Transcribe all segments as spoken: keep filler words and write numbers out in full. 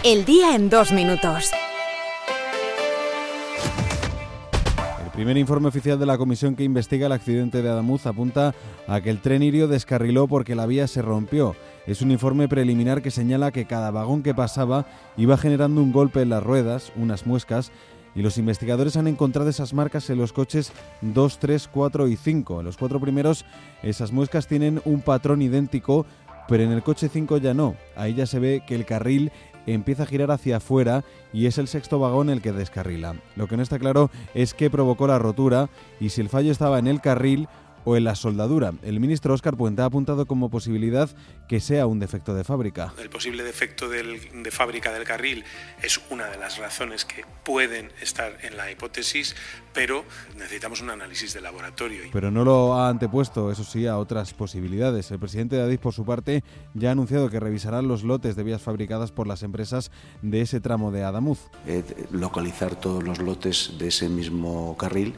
El día en dos minutos. El primer informe oficial de la comisión que investiga el accidente de Adamuz apunta a que el tren Irio descarriló porque la vía se rompió. Es un informe preliminar que señala que cada vagón que pasaba iba generando un golpe en las ruedas, unas muescas, y los investigadores han encontrado esas marcas en los coches dos, tres, cuatro y cinco. En los cuatro primeros, esas muescas tienen un patrón idéntico, pero en el coche cinco ya no. Ahí ya se ve que el carril empieza a girar hacia afuera y es el sexto vagón el que descarrila. Lo que no está claro es qué provocó la rotura y si el fallo estaba en el carril o en la soldadura. El ministro Óscar Puente ha apuntado como posibilidad que sea un defecto de fábrica. El posible defecto del, de fábrica del carril es una de las razones que pueden estar en la hipótesis, pero necesitamos un análisis de laboratorio. Pero no lo ha antepuesto, eso sí, a otras posibilidades. El presidente de Adif, por su parte, ya ha anunciado que revisará los lotes de vías fabricadas por las empresas de ese tramo de Adamuz. Eh, localizar todos los lotes de ese mismo carril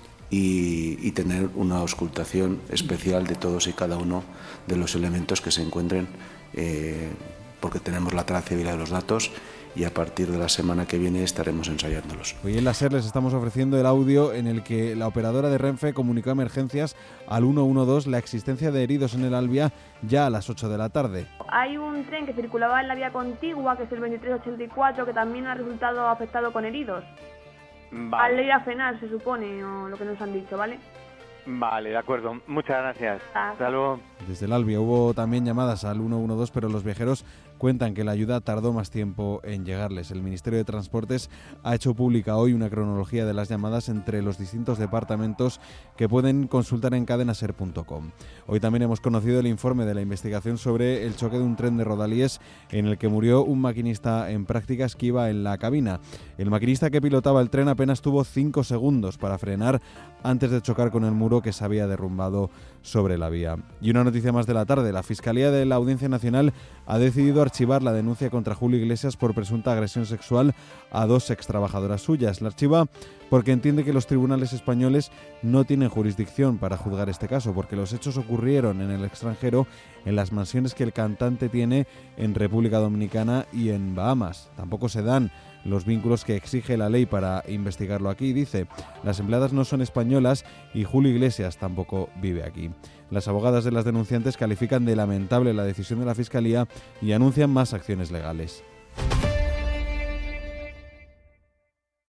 Y, y tener una auscultación especial de todos y cada uno de los elementos que se encuentren, eh, porque tenemos la trazabilidad de los datos y a partir de la semana que viene estaremos ensayándolos. Hoy en la SER les estamos ofreciendo el audio en el que la operadora de Renfe comunicó a emergencias al uno uno dos la existencia de heridos en el Albia ya a las ocho de la tarde. Hay un tren que circulaba en la vía contigua, que es el veintitrés ochenta y cuatro, que también ha resultado afectado con heridos. Vale. Al ir a frenar, se supone, o lo que nos han dicho, ¿vale? Vale, de acuerdo. Muchas gracias. Ah. Hasta luego. Desde el Albia hubo también llamadas al uno uno dos, pero los viajeros cuentan que la ayuda tardó más tiempo en llegarles. El Ministerio de Transportes ha hecho pública hoy una cronología de las llamadas entre los distintos departamentos que pueden consultar en cadenaser punto com. Hoy también hemos conocido el informe de la investigación sobre el choque de un tren de Rodalies en el que murió un maquinista en prácticas que iba en la cabina. El maquinista que pilotaba el tren apenas tuvo cinco segundos para frenar antes de chocar con el muro que se había derrumbado sobre la vía. Y una noticia más de la tarde. La Fiscalía de la Audiencia Nacional ha decidido archivar la denuncia contra Julio Iglesias por presunta agresión sexual a dos extrabajadoras suyas. La archiva porque entiende que los tribunales españoles no tienen jurisdicción para juzgar este caso, porque los hechos ocurrieron en el extranjero, en las mansiones que el cantante tiene en República Dominicana y en Bahamas. Tampoco se dan los vínculos que exige la ley para investigarlo aquí. Dice, las empleadas no son españolas y Julio Iglesias tampoco vive aquí. Las abogadas de las denunciantes califican de lamentable la decisión de la Fiscalía y anuncian más acciones legales.